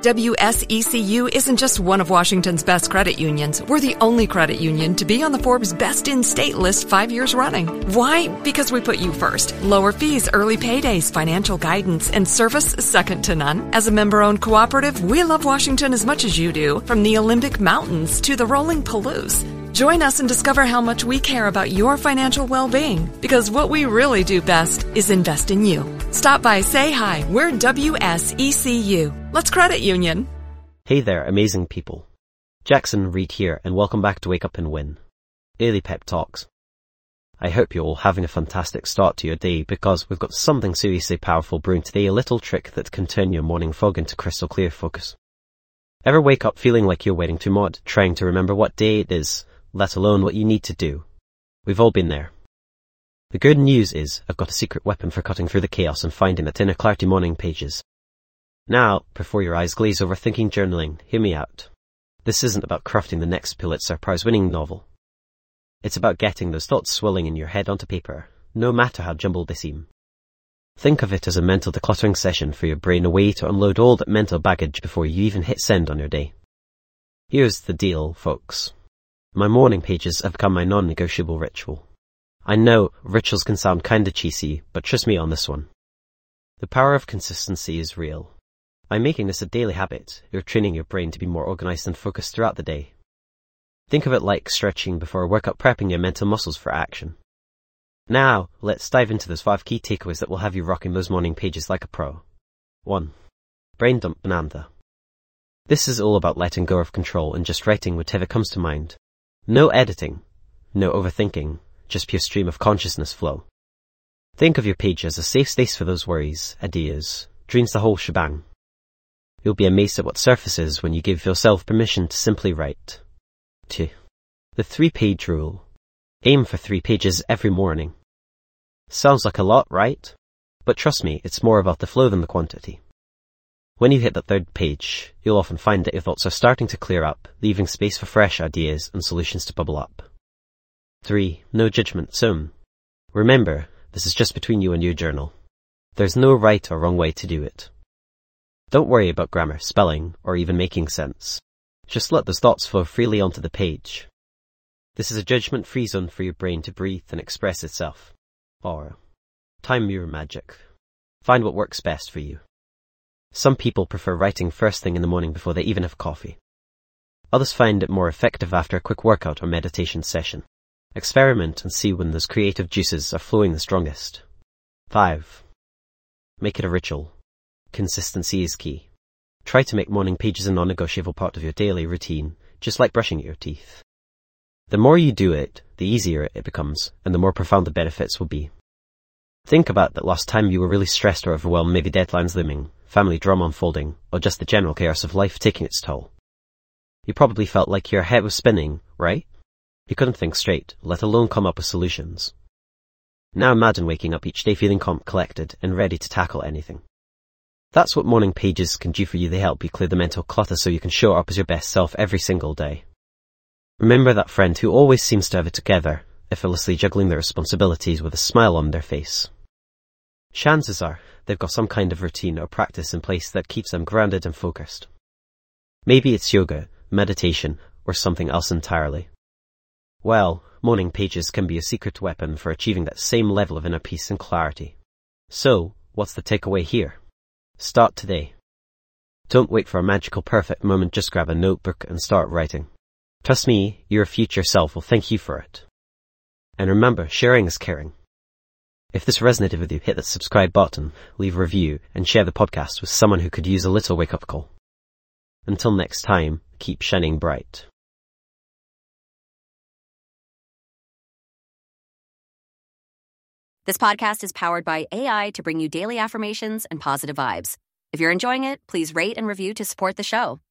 WSECU isn't just one of Washington's best credit unions. We're the only credit union to be on the Forbes Best in State list 5 years running. Why? Because we put you first. Lower fees, early paydays, financial guidance, and service second to none. As a member-owned cooperative, we love Washington as much as you do, from the Olympic Mountains to the rolling Palouse. Join us and discover how much we care about your financial well-being, because what we really do best is invest in you. Stop by, say hi. We're WSECU. Let's credit union. Hey there, amazing people. Jackson Reed here, and welcome back to Wake Up and Win. Daily Pep Talks. I hope you're all having a fantastic start to your day, because we've got something seriously powerful brewing today, a little trick that can turn your morning fog into crystal clear focus. Ever wake up feeling like you're waiting to mod, trying to remember what day it is, let alone what you need to do? We've all been there. The good news is, I've got a secret weapon for cutting through the chaos and finding that inner clarity morning pages. Now, before your eyes glaze over thinking journaling, hear me out. This isn't about crafting the next Pulitzer Prize-winning novel. It's about getting those thoughts swirling in your head onto paper, no matter how jumbled they seem. Think of it as a mental decluttering session for your brain, a way to unload all that mental baggage before you even hit send on your day. Here's the deal, folks. My morning pages have become my non-negotiable ritual. I know rituals can sound kinda cheesy, but trust me on this one. The power of consistency is real. By making this a daily habit, you're training your brain to be more organized and focused throughout the day. Think of it like stretching before a workout, prepping your mental muscles for action. Now, let's dive into those 5 key takeaways that will have you rocking those morning pages like a pro. 1. Brain dump bonanza. This is all about letting go of control and just writing whatever comes to mind. No editing, no overthinking, just pure stream of consciousness flow. Think of your page as a safe space for those worries, ideas, dreams, the whole shebang. You'll be amazed at what surfaces when you give yourself permission to simply write. 2. The 3-page rule. Aim for 3 pages every morning. Sounds like a lot, right? But trust me, it's more about the flow than the quantity. When you hit the 3rd page, you'll often find that your thoughts are starting to clear up, leaving space for fresh ideas and solutions to bubble up. 3. No judgment zone. Remember, this is just between you and your journal. There's no right or wrong way to do it. Don't worry about grammar, spelling, or even making sense. Just let those thoughts flow freely onto the page. This is a judgment-free zone for your brain to breathe and express itself. Or, time your magic. Find what works best for you. Some people prefer writing first thing in the morning before they even have coffee. Others find it more effective after a quick workout or meditation session. Experiment and see when those creative juices are flowing the strongest. 5. Make it a ritual. Consistency is key. Try to make morning pages a non-negotiable part of your daily routine, just like brushing your teeth. The more you do it, the easier it becomes, and the more profound the benefits will be. Think about that last time you were really stressed or overwhelmed, maybe deadlines looming, family drama unfolding, or just the general chaos of life taking its toll. You probably felt like your head was spinning, right? You couldn't think straight, let alone come up with solutions. Now imagine waking up each day feeling calm, collected, and ready to tackle anything. That's what morning pages can do for you. They help you clear the mental clutter so you can show up as your best self every single day. Remember that friend who always seems to have it together, effortlessly juggling their responsibilities with a smile on their face. Chances are they've got some kind of routine or practice in place that keeps them grounded and focused. Maybe it's yoga, meditation, or something else entirely. Well, morning pages can be a secret weapon for achieving that same level of inner peace and clarity. So, what's the takeaway here? Start today. Don't wait for a magical perfect moment, just grab a notebook and start writing. Trust me, your future self will thank you for it. And remember, sharing is caring. If this resonated with you, hit that subscribe button, leave a review, and share the podcast with someone who could use a little wake-up call. Until next time, keep shining bright. This podcast is powered by AI to bring you daily affirmations and positive vibes. If you're enjoying it, please rate and review to support the show.